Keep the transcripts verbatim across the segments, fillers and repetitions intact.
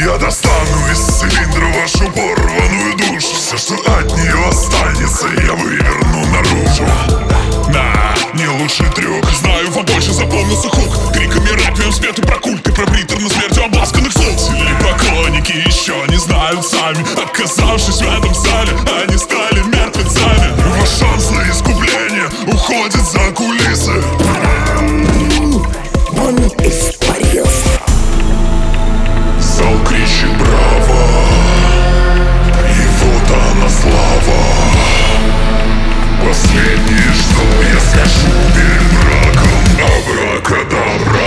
Я достану из цилиндра вашу порванную душу. Все, что от нее останется, я выверну наружу. На, не лучший трюк. Знаю, вам больше запомнился хук. Криками рапием спеты про культы, про приторно смертью обласканных слушателей. Поклонники еще не знают сами. Оказавшись в этом зале, они стали мертвецами. Ваш шанс на искупление уходит за кулисы. Он испарился. Зал кричит браво, и вот она слава. Последнее, что я скажу перед мраком: абракадабра.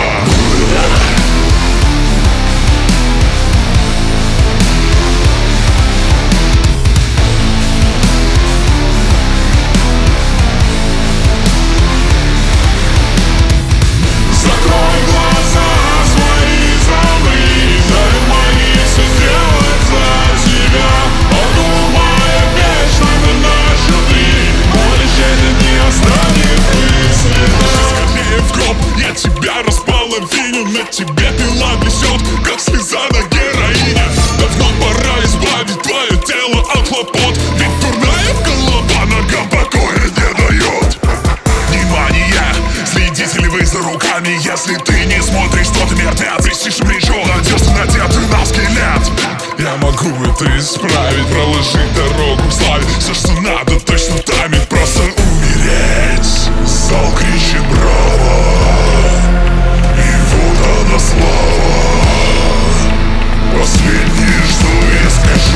На тебе пила блесет, как слеза на героине. Давно пора избавить твое тело от хлопот, ведь дурная голова ногам покоя не дает. Внимание, следите ли вы за руками? Если ты не смотришь, то ты мертвец. Висишь плечо, надежда надетый на скелет. Я могу это исправить, проложить дорогу к славе. Все, что надо, точно таймить, просто умереть. Зал кричит браво, слава. Последнее, что я скажу